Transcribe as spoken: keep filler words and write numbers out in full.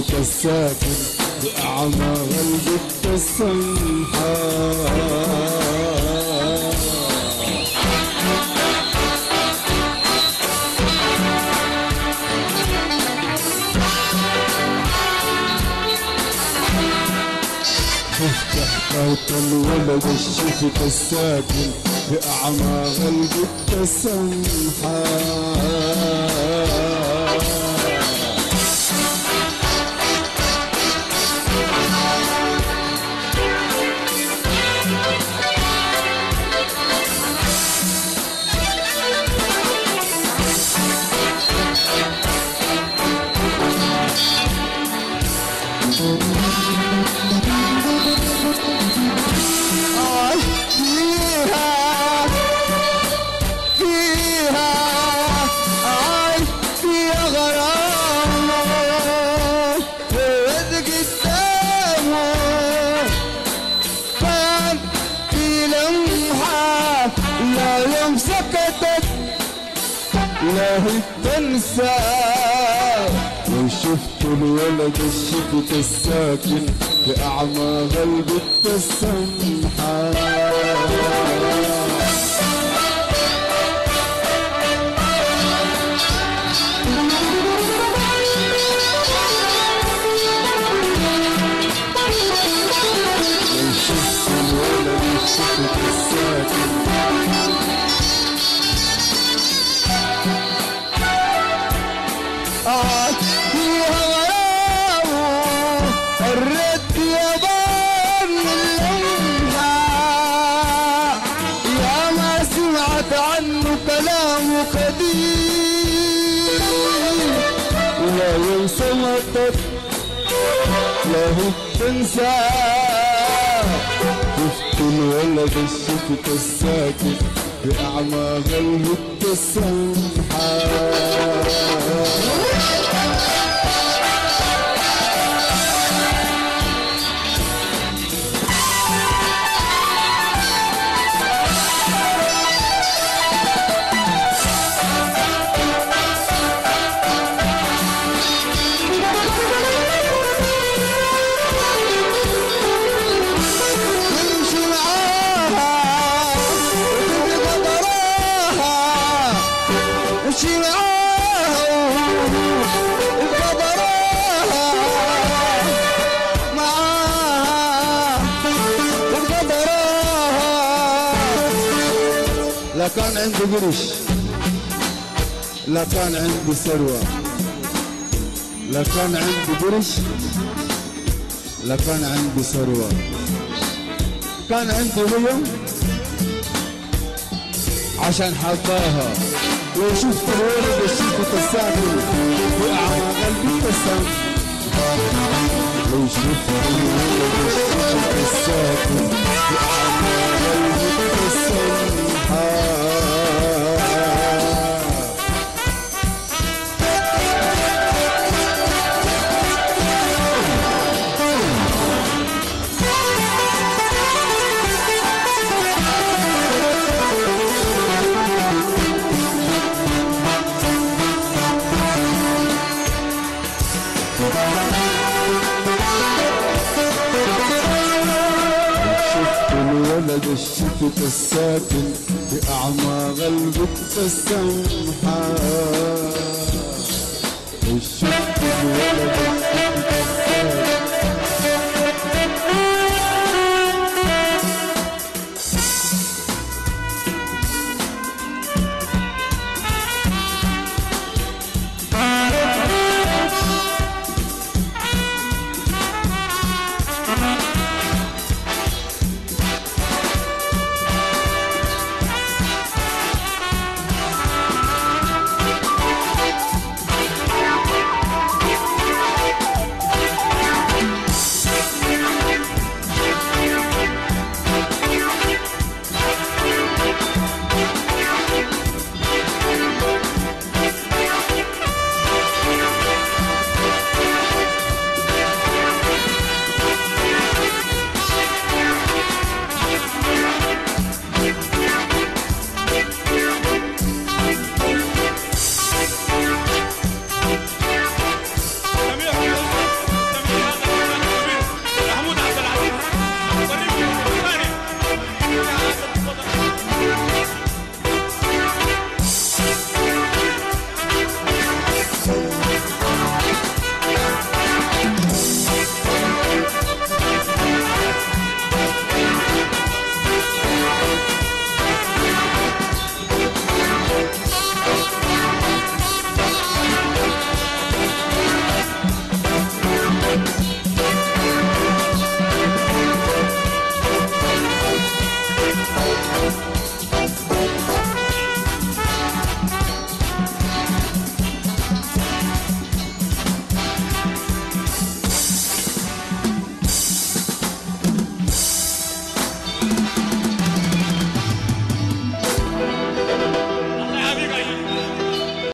شفتك الساكن بأعمى قلبك السمحان. شفت حكاية الولد الشفت الساكن بأعمى قلبك السمحان. لا هي تنسى لو شفت الولد الشفت الساكن بأعمى قلبك السمحان. لو شفت الولد الشفت الساكن فيها غرام الرد يبان اللمحة، يا ما سمعت عنه كلام قديم ولا ينسى مطر لا هو تنسى. شفت الولد الشفت الساكن بأعمى قلبك السمحان. امشي معاها وبقدرها معاها وبقدرها. لا كان عندي قرش لا كان عندي ثروة، لا كان عندي قرش لا كان عندي ثروة، كان عندي هي عشان حباها. لو شفت الولد الشفت الساكن بأعمى قلبك السمحان. لو شفت الولد الشفت الساكن بأعمى قلبك السمحان. شفت الولد الشفت الساكن بأعمى قلبك السمحان. شفت الولد